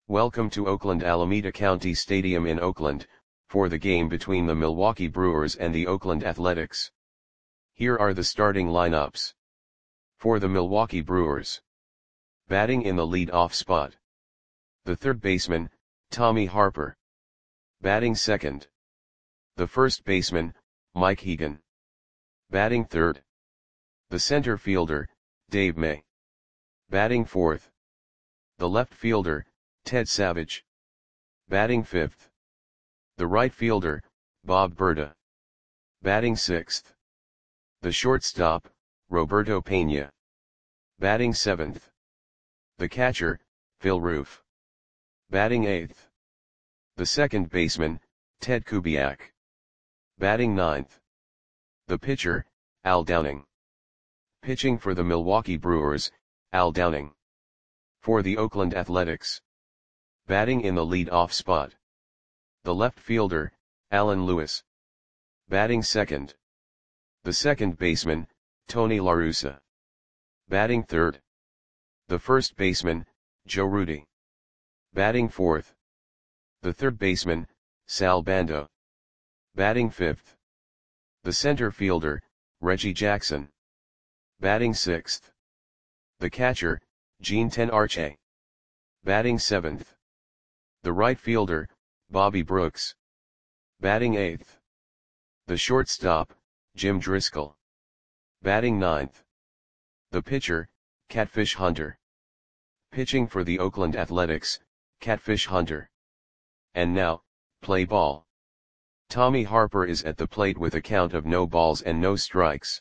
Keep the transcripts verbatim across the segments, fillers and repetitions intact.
Welcome to Oakland Alameda County Stadium in Oakland, for the game between the Milwaukee Brewers and the Oakland Athletics. Here are the starting lineups. For the Milwaukee Brewers. Batting in the lead-off spot. The third baseman, Tommy Harper. Batting second. The first baseman, Mike Hegan. Batting third. The center fielder, Dave May. Batting fourth. The left fielder, Ted Savage. Batting fifth. The right fielder, Bob Berta. Batting sixth. The shortstop, Roberto Pena. Batting seventh. The catcher, Phil Roof. Batting eighth. The second baseman, Ted Kubiak. Batting ninth. The pitcher, Al Downing. Pitching for the Milwaukee Brewers, Al Downing. For the Oakland Athletics. Batting in the lead-off spot. The left fielder, Alan Lewis. Batting second. The second baseman, Tony La Russa. Batting third. The first baseman, Joe Rudi. Batting fourth. The third baseman, Sal Bando. Batting fifth. The center fielder, Reggie Jackson. Batting sixth. The catcher, Gene Tenarche. Batting seventh. The right fielder, Bobby Brooks. Batting eighth. The shortstop, Jim Driscoll. Batting ninth. The pitcher, Catfish Hunter. Pitching for the Oakland Athletics, Catfish Hunter. And now, play ball. Tommy Harper is at the plate with a count of no balls and no strikes.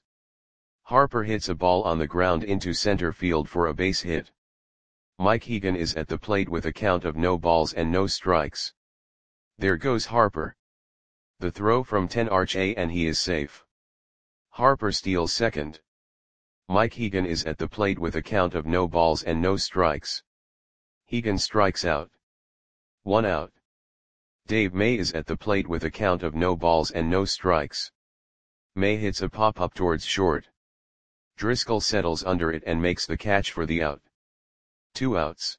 Harper hits a ball on the ground into center field for a base hit. Mike Hegan is at the plate with a count of no balls and no strikes. There goes Harper. The throw from Tenarche and he is safe. Harper steals second. Mike Hegan is at the plate with a count of no balls and no strikes. Hegan strikes out. One out. Dave May is at the plate with a count of no balls and no strikes. May hits a pop-up towards short. Driscoll settles under it and makes the catch for the out. Two outs.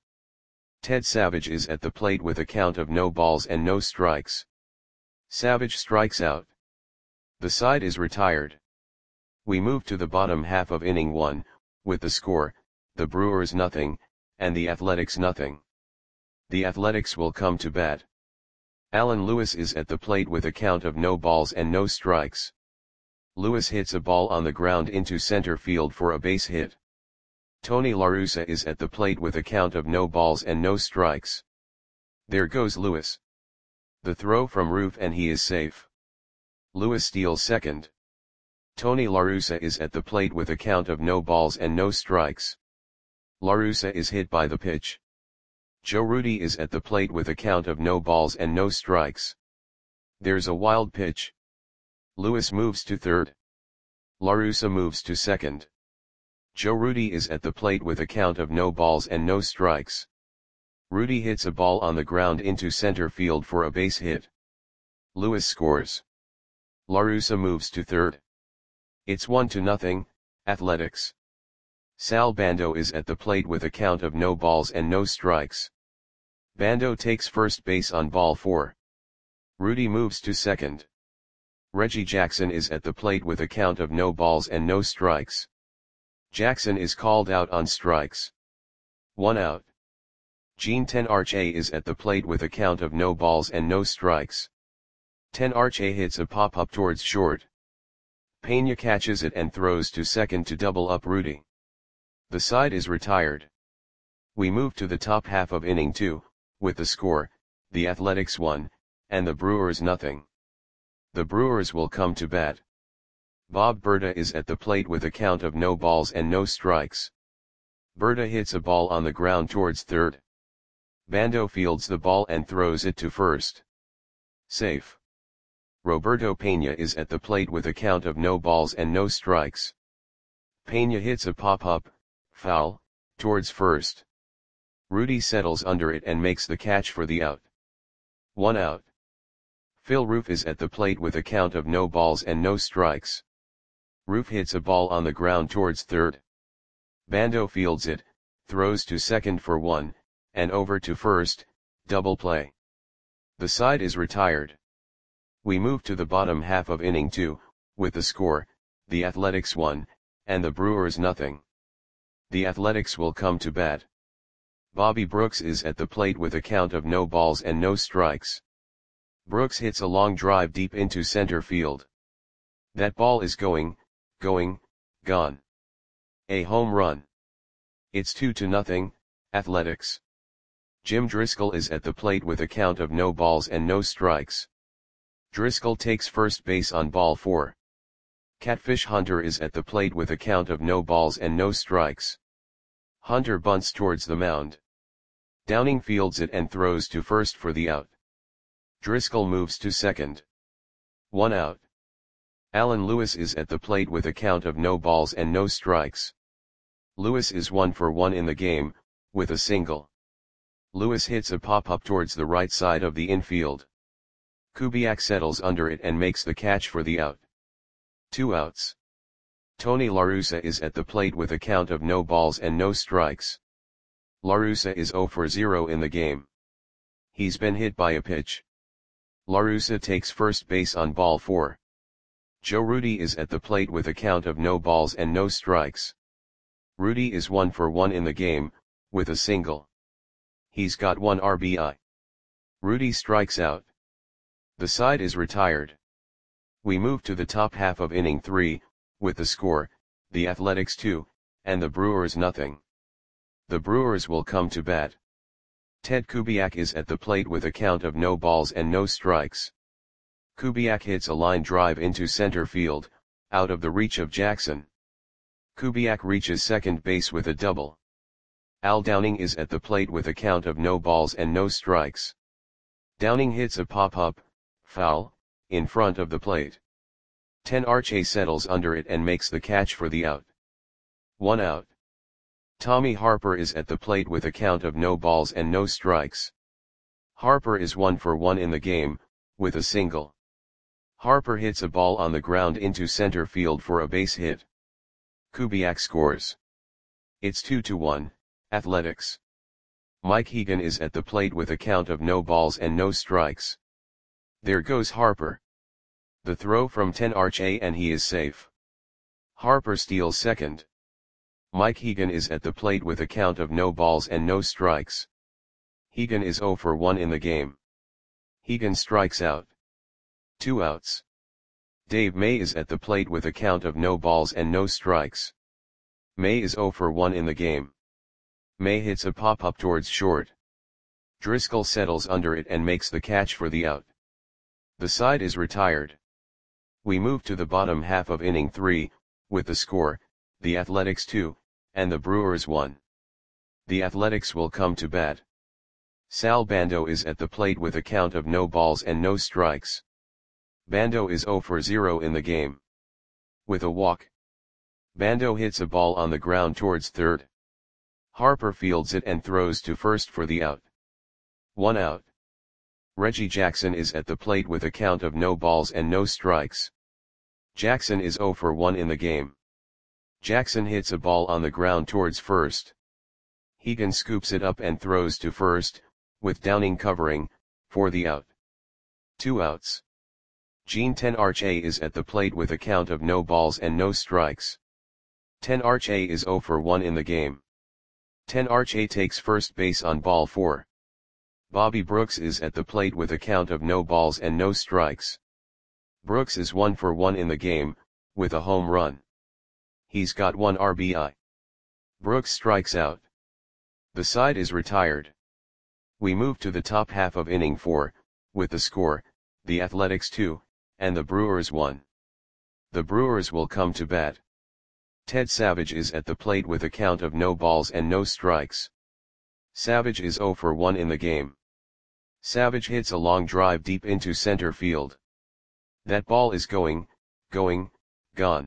Ted Savage is at the plate with a count of no balls and no strikes. Savage strikes out. The side is retired. We move to the bottom half of inning one, with the score, the Brewers nothing, and the Athletics nothing. The Athletics will come to bat. Alan Lewis is at the plate with a count of no balls and no strikes. Lewis hits a ball on the ground into center field for a base hit. Tony La Russa is at the plate with a count of no balls and no strikes. There goes Lewis. The throw from Roof and he is safe. Lewis steals second. Tony La Russa is at the plate with a count of no balls and no strikes. La Russa is hit by the pitch. Joe Rudi is at the plate with a count of no balls and no strikes. There's a wild pitch. Lewis moves to third. La Russa moves to second. Joe Rudi is at the plate with a count of no balls and no strikes. Rudi hits a ball on the ground into center field for a base hit. Lewis scores. La Russa moves to third. It's one to nothing, Athletics. Sal Bando is at the plate with a count of no balls and no strikes. Bando takes first base on ball four. Rudi moves to second. Reggie Jackson is at the plate with a count of no balls and no strikes. Jackson is called out on strikes. One out. Gene Tenarche is at the plate with a count of no balls and no strikes. Tenarche hits a pop-up towards short. Pena catches it and throws to second to double up Rudi. The side is retired. We move to the top half of inning two, with the score, the Athletics one, and the Brewers nothing. The Brewers will come to bat. Bob Berta is at the plate with a count of no balls and no strikes. Berta hits a ball on the ground towards third. Bando fields the ball and throws it to first. Safe. Roberto Pena is at the plate with a count of no balls and no strikes. Pena hits a pop-up, foul, towards first. Rudi settles under it and makes the catch for the out. One out. Phil Roof is at the plate with a count of no balls and no strikes. Roof hits a ball on the ground towards third. Bando fields it, throws to second for one, and over to first, Double play. The side is retired. We move to the bottom half of inning two, with the score, the Athletics one, and the Brewers nothing. The Athletics will come to bat. Bobby Brooks is at the plate with a count of no balls and no strikes. Brooks hits a long drive deep into center field. That ball is going, going, gone. A home run. It's two to nothing, Athletics. Jim Driscoll is at the plate with a count of no balls and no strikes. Driscoll takes first base on ball four. Catfish Hunter is at the plate with a count of no balls and no strikes. Hunter bunts towards the mound. Downing fields it and throws to first for the out. Driscoll moves to second. One out. Alan Lewis is at the plate with a count of no balls and no strikes. Lewis is one for one in the game, with a single. Lewis hits a pop-up towards the right side of the infield. Kubiak settles under it and makes the catch for the out. Two outs. Tony La Russa is at the plate with a count of no balls and no strikes. La Russa is zero for zero in the game. He's been hit by a pitch. La Russa takes first base on ball four. Joe Rudi is at the plate with a count of no balls and no strikes. Rudi is one for one in the game, with a single. He's got one R B I. Rudi strikes out. The side is retired. We move to the top half of inning three, with the score, the Athletics two, and the Brewers nothing. The Brewers will come to bat. Ted Kubiak is at the plate with a count of no balls and no strikes. Kubiak hits a line drive into center field, out of the reach of Jackson. Kubiak reaches second base with a double. Al Downing is at the plate with a count of no balls and no strikes. Downing hits a pop-up, foul, in front of the plate. Ten Arche settles under it and makes the catch for the out. One out. Tommy Harper is at the plate with a count of no balls and no strikes. Harper is one for one in the game, with a single. Harper hits a ball on the ground into center field for a base hit. Kubiak scores. It's two to one, Athletics. Mike Hegan is at the plate with a count of no balls and no strikes. There goes Harper. The throw from Ten Arche and he is safe. Harper steals second. Mike Hegan is at the plate with a count of no balls and no strikes. Hegan is zero for one in the game. Hegan strikes out. Two outs. Dave May is at the plate with a count of no balls and no strikes. May is zero for one in the game. May hits a pop-up towards short. Driscoll settles under it and makes the catch for the out. The side is retired. We move to the bottom half of inning three, with the score, the Athletics two, and the Brewers one. The Athletics will come to bat. Sal Bando is at the plate with a count of no balls and no strikes. Bando is zero for zero in the game. With a walk. Bando hits a ball on the ground towards third. Harper fields it and throws to first for the out. One out. Reggie Jackson is at the plate with a count of no balls and no strikes. Jackson is zero for one in the game. Jackson hits a ball on the ground towards first. Hegan scoops it up and throws to first, with Downing covering, for the out. Two outs. Gene Ten Arche is at the plate with a count of no balls and no strikes. Ten Arche is zero for one in the game. Ten Arche takes first base on ball four. Bobby Brooks is at the plate with a count of no balls and no strikes. Brooks is one for one in the game, with a home run. He's got one R B I. Brooks strikes out. The side is retired. We move to the top half of inning four, with the score, the Athletics two, and the Brewers one. The Brewers will come to bat. Ted Savage is at the plate with a count of no balls and no strikes. Savage is zero for one in the game. Savage hits a long drive deep into center field. That ball is going, going, gone.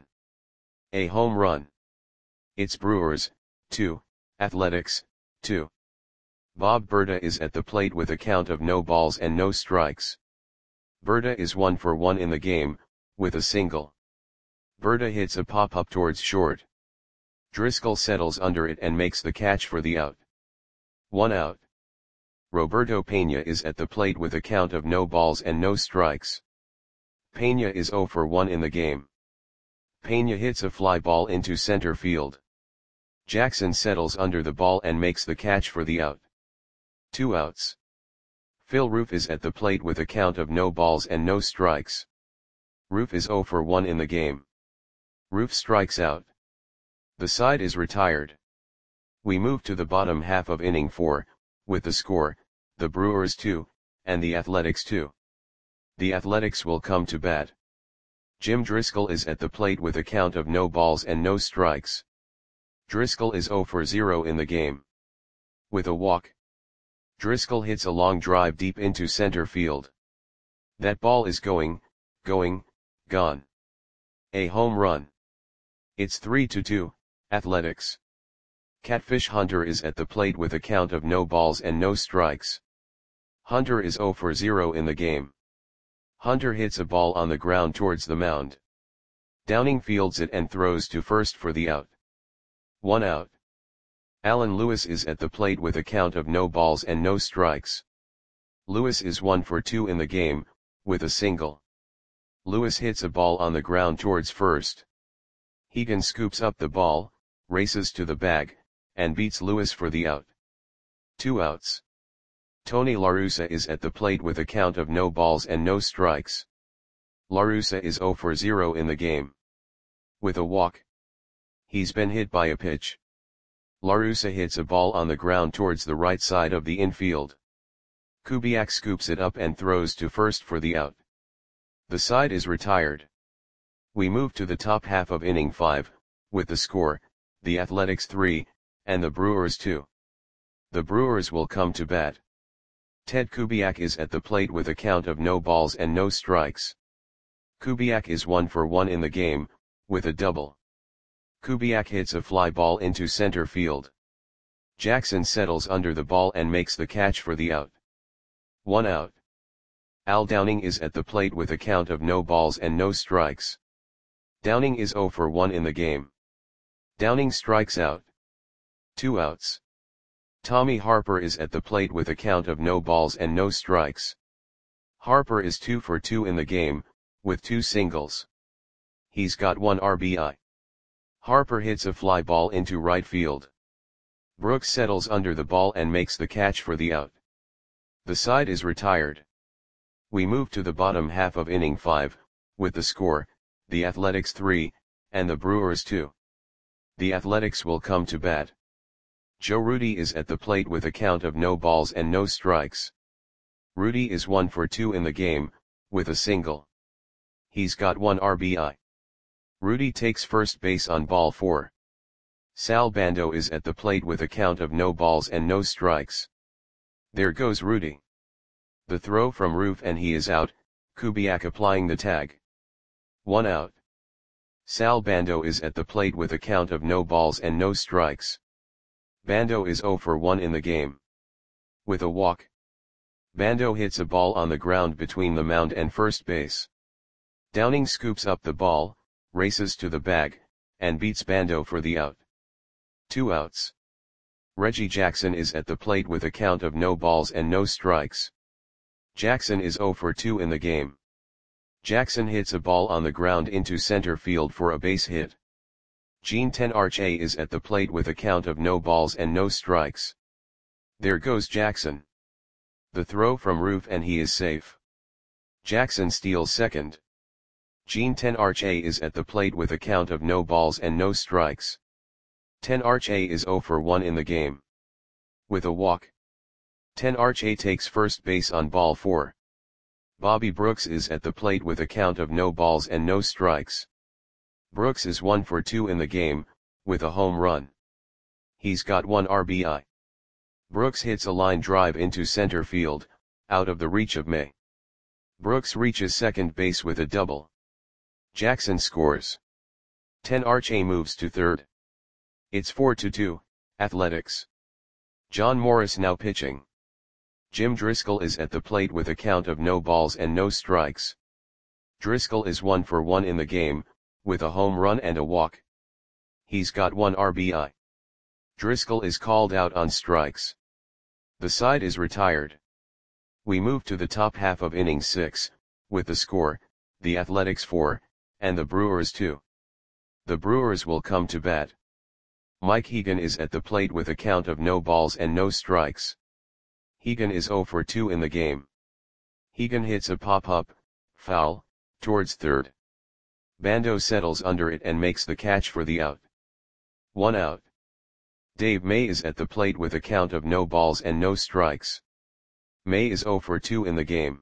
A home run. It's Brewers, two, Athletics, two. Bob Berta is at the plate with a count of no balls and no strikes. Berta is one for one in the game, with a single. Berta hits a pop-up towards short. Driscoll settles under it and makes the catch for the out. One out. Roberto Pena is at the plate with a count of no balls and no strikes. Pena is zero for one in the game. Pena hits a fly ball into center field. Jackson settles under the ball and makes the catch for the out. Two outs. Phil Roof is at the plate with a count of no balls and no strikes. Roof is zero for one in the game. Roof strikes out. The side is retired. We move to the bottom half of inning four, with the score, the Brewers two, and the Athletics two. The Athletics will come to bat. Jim Driscoll is at the plate with a count of no balls and no strikes. Driscoll is zero for zero in the game. With a walk. Driscoll hits a long drive deep into center field. That ball is going, going, gone. A home run. It's three to two, Athletics. Catfish Hunter is at the plate with a count of no balls and no strikes. Hunter is zero for zero in the game. Hunter hits a ball on the ground towards the mound. Downing fields it and throws to first for the out. One out. Alan Lewis is at the plate with a count of no balls and no strikes. Lewis is one for two in the game, with a single. Lewis hits a ball on the ground towards first. Hegan scoops up the ball, races to the bag, and beats Lewis for the out. Two outs. Tony La Russa is at the plate with a count of no balls and no strikes. La Russa is zero for zero in the game. With a walk. He's been hit by a pitch. La Russa hits a ball on the ground towards the right side of the infield. Kubiak scoops it up and throws to first for the out. The side is retired. We move to the top half of inning five, with the score, the Athletics three, and the Brewers two. The Brewers will come to bat. Ted Kubiak is at the plate with a count of no balls and no strikes. Kubiak is one for one in the game, with a double. Kubiak hits a fly ball into center field. Jackson settles under the ball and makes the catch for the out. One out. Al Downing is at the plate with a count of no balls and no strikes. Downing is zero for one in the game. Downing strikes out. Two outs. Tommy Harper is at the plate with a count of no balls and no strikes. Harper is two for two in the game, with two singles. He's got one R B I. Harper hits a fly ball into right field. Brooks settles under the ball and makes the catch for the out. The side is retired. We move to the bottom half of inning five, with the score, the Athletics three, and the Brewers two. The Athletics will come to bat. Joe Rudi is at the plate with a count of no balls and no strikes. Rudi is one for two in the game, with a single. He's got one R B I. Rudi takes first base on ball four. Sal Bando is at the plate with a count of no balls and no strikes. There goes Rudi. The throw from Roof and he is out, Kubiak applying the tag. One out. Sal Bando is at the plate with a count of no balls and no strikes. Bando is zero for one in the game. With a walk. Bando hits a ball on the ground between the mound and first base. Downing scoops up the ball, races to the bag, and beats Bando for the out. Two outs. Reggie Jackson is at the plate with a count of no balls and no strikes. Jackson is zero for two in the game. Jackson hits a ball on the ground into center field for a base hit. Gene Tenarche is at the plate with a count of no balls and no strikes. There goes Jackson. The throw from Roof and he is safe. Jackson steals second. Gene Tenarche is at the plate with a count of no balls and no strikes. Tenarche is zero for one in the game. With a walk. Tenarche takes first base on ball four. Bobby Brooks is at the plate with a count of no balls and no strikes. Brooks is one for two in the game, with a home run. He's got one R B I. Brooks hits a line drive into center field, out of the reach of May. Brooks reaches second base with a double. Jackson scores. Tenarche moves to third. It's four to two, Athletics. John Morris now pitching. Jim Driscoll is at the plate with a count of no balls and no strikes. Driscoll is one for one in the game, with a home run and a walk. He's got one R B I. Driscoll is called out on strikes. The side is retired. We move to the top half of inning six, with the score, the Athletics four, and the Brewers two. The Brewers will come to bat. Mike Hegan is at the plate with a count of no balls and no strikes. Hegan is oh for two in the game. Hegan hits a pop-up, foul, towards third. Bando settles under it and makes the catch for the out. One out. Dave May is at the plate with a count of no balls and no strikes. May is oh for two in the game.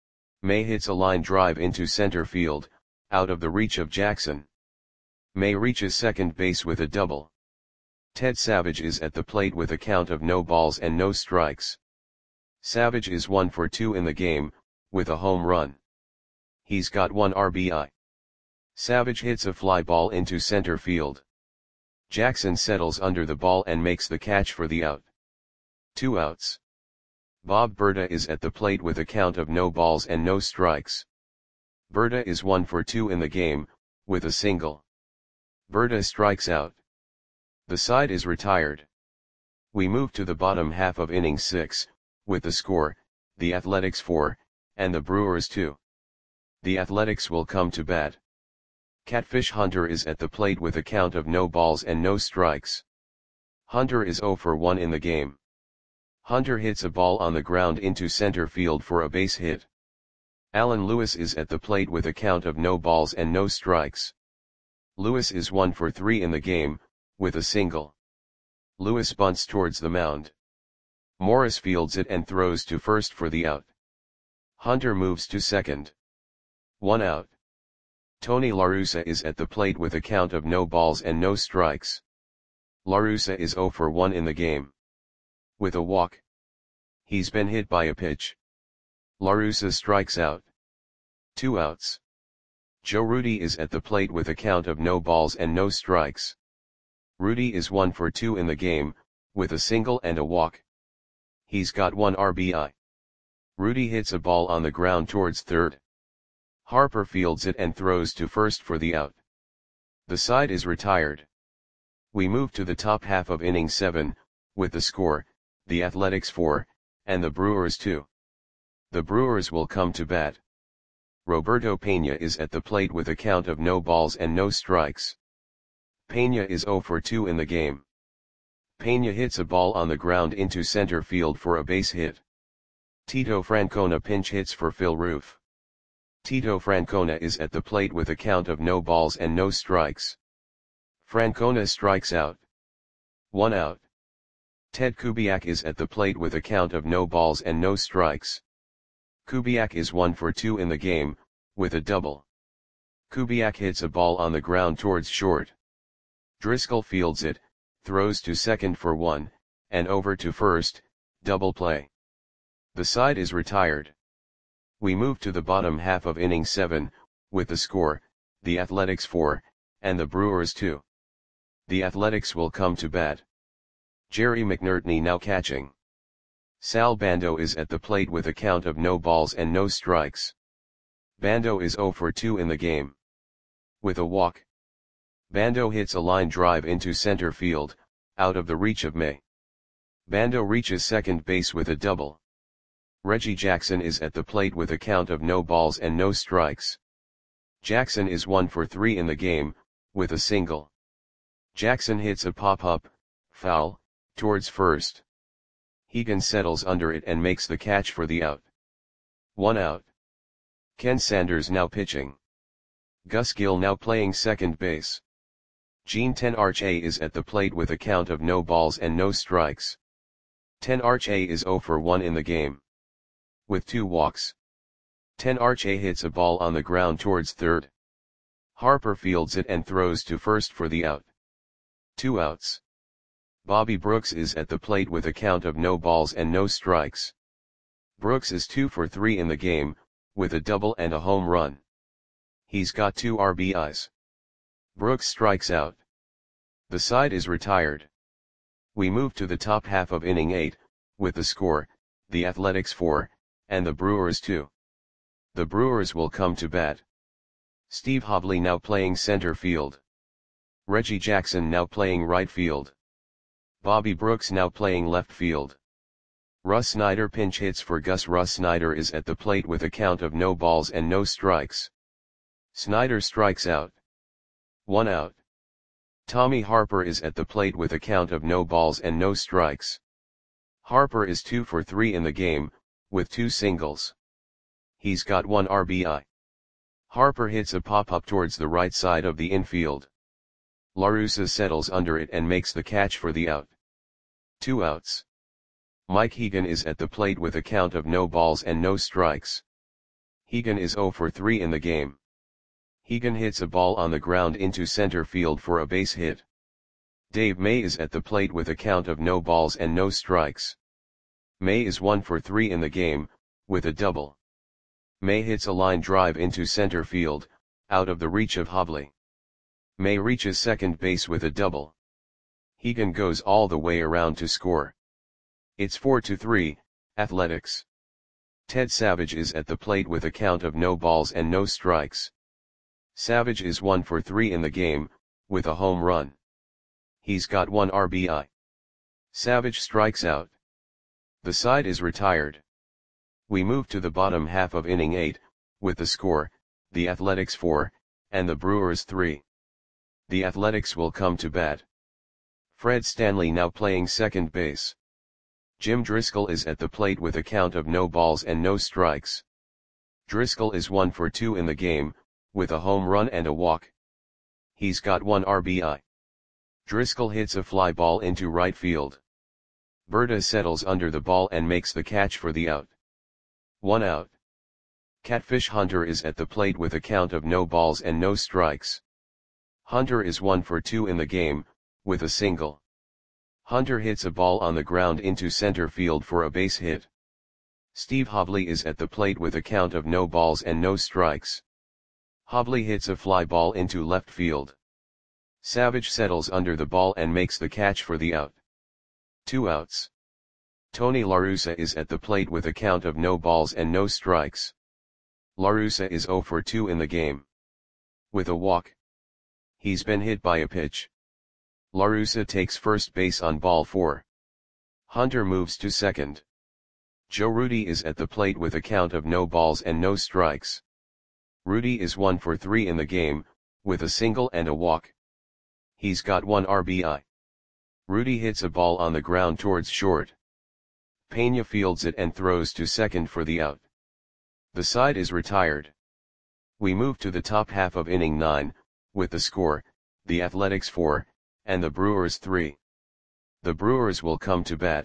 May hits a line drive into center field, out of the reach of Jackson. May reaches second base with a double. Ted Savage is at the plate with a count of no balls and no strikes. Savage is one for two in the game, with a home run. He's got one R B I. Savage hits a fly ball into center field. Jackson settles under the ball and makes the catch for the out. Two outs. Bob Berta is at the plate with a count of no balls and no strikes. Berta is one for two in the game, with a single. Berta strikes out. The side is retired. We move to the bottom half of inning six, with the score, the Athletics four, and the Brewers two. The Athletics will come to bat. Catfish Hunter is at the plate with a count of no balls and no strikes. Hunter is oh for one in the game. Hunter hits a ball on the ground into center field for a base hit. Alan Lewis is at the plate with a count of no balls and no strikes. Lewis is one for three in the game, with a single. Lewis bunts towards the mound. Morris fields it and throws to first for the out. Hunter moves to second. One out. Tony La Russa is at the plate with a count of no balls and no strikes. La Russa is oh for one in the game. With a walk. He's been hit by a pitch. La Russa strikes out. Two outs. Joe Rudi is at the plate with a count of no balls and no strikes. Rudi is one for two in the game, with a single and a walk. He's got one R B I. Rudi hits a ball on the ground towards third. Harper fields it and throws to first for the out. The side is retired. We move to the top half of inning seven, with the score, the Athletics four, and the Brewers two. The Brewers will come to bat. Roberto Pena is at the plate with a count of no balls and no strikes. Pena is oh for two in the game. Pena hits a ball on the ground into center field for a base hit. Tito Francona pinch hits for Phil Roof. Tito Francona is at the plate with a count of no balls and no strikes. Francona strikes out. One out. Ted Kubiak is at the plate with a count of no balls and no strikes. Kubiak is one for two in the game, with a double. Kubiak hits a ball on the ground towards short. Driscoll fields it, throws to second for one, and over to first, double play. The side is retired. We move to the bottom half of inning seven, with the score, the Athletics four, and the Brewers two. The Athletics will come to bat. Jerry McNertney now catching. Sal Bando is at the plate with a count of no balls and no strikes. Bando is oh for two in the game. With a walk. Bando hits a line drive into center field, out of the reach of May. Bando reaches second base with a double. Reggie Jackson is at the plate with a count of no balls and no strikes. Jackson is one for three in the game, with a single. Jackson hits a pop-up, foul, towards first. Hegan settles under it and makes the catch for the out. One out. Ken Sanders now pitching. Gus Gill now playing second base. Gene Tenarche is at the plate with a count of no balls and no strikes. Tenarche is oh for one in the game. With two walks. Tenarche hits a ball on the ground towards third. Harper fields it and throws to first for the out. Two outs. Bobby Brooks is at the plate with a count of no balls and no strikes. Brooks is two for three in the game, with a double and a home run. He's got two R B Is. Brooks strikes out. The side is retired. We move to the top half of inning eight, with the score, the Athletics four, and the Brewers two. The Brewers will come to bat. Steve Hobley now playing center field. Reggie Jackson now playing right field. Bobby Brooks now playing left field. Russ Snyder pinch hits for Gus. Russ Snyder is at the plate with a count of no balls and no strikes. Snyder strikes out. One out. Tommy Harper is at the plate with a count of no balls and no strikes. Harper is two for three in the game, with two singles. He's got one R B I. Harper hits a pop-up towards the right side of the infield. La Russa settles under it and makes the catch for the out. Two outs. Mike Hegan is at the plate with a count of no balls and no strikes. Hegan is zero for three in the game. Hegan hits a ball on the ground into center field for a base hit. Dave May is at the plate with a count of no balls and no strikes. May is one for three in the game, with a double. May hits a line drive into center field, out of the reach of Hobley. May reaches second base with a double. Hegan goes all the way around to score. It's four to three, Athletics. Ted Savage is at the plate with a count of no balls and no strikes. Savage is one for three in the game, with a home run. He's got one R B I. Savage strikes out. The side is retired. We move to the bottom half of inning eight, with the score, the Athletics four, and the Brewers three. The Athletics will come to bat. Fred Stanley now playing second base. Jim Driscoll is at the plate with a count of no balls and no strikes. Driscoll is one for two in the game, with a home run and a walk. He's got one R B I. Driscoll hits a fly ball into right field. Berta settles under the ball and makes the catch for the out. One out. Catfish Hunter is at the plate with a count of no balls and no strikes. Hunter is one for two in the game, with a single. Hunter hits a ball on the ground into center field for a base hit. Steve Hobley is at the plate with a count of no balls and no strikes. Hobley hits a fly ball into left field. Savage settles under the ball and makes the catch for the out. Two outs. Tony La Russa is at the plate with a count of no balls and no strikes. La Russa is zero for two in the game. With a walk. He's been hit by a pitch. La Russa takes first base on ball four. Hunter moves to second. Joe Rudi is at the plate with a count of no balls and no strikes. Rudi is one for three in the game, with a single and a walk. He's got one R B I. Rudi hits a ball on the ground towards short. Pena fields it and throws to second for the out. The side is retired. We move to the top half of inning nine, with the score, the Athletics four, and the Brewers three. The Brewers will come to bat.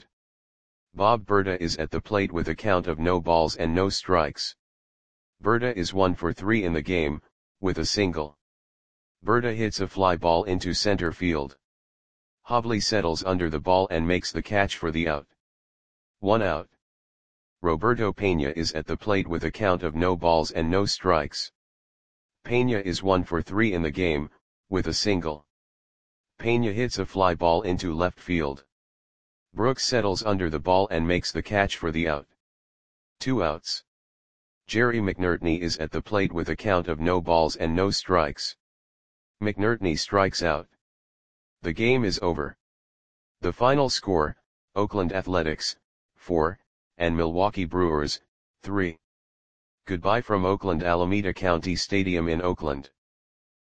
Bob Berta is at the plate with a count of no balls and no strikes. Berta is one for three in the game, with a single. Berta hits a fly ball into center field. Hobley settles under the ball and makes the catch for the out. One out. Roberto Pena is at the plate with a count of no balls and no strikes. Pena is one for three in the game, with a single. Pena hits a fly ball into left field. Brooks settles under the ball and makes the catch for the out. Two outs. Jerry McNertney is at the plate with a count of no balls and no strikes. McNertney strikes out. The game is over. The final score, Oakland Athletics, four, and Milwaukee Brewers, three. Goodbye from Oakland Alameda County Stadium in Oakland.